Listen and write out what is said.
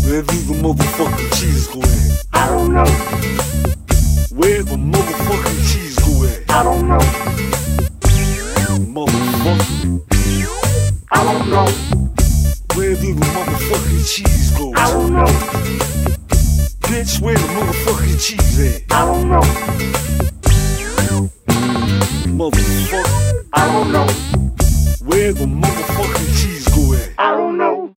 Where do the motherfucking cheese go at? I don't know. Where the motherfucking cheese go at? I don't know. Motherfucker. I don't know. Where do the motherfucking cheese go? I don't know. Bitch, where the motherfucking cheese at? I don't know. Motherfucker. I don't know. Where the motherfucking cheese go at? I don't know.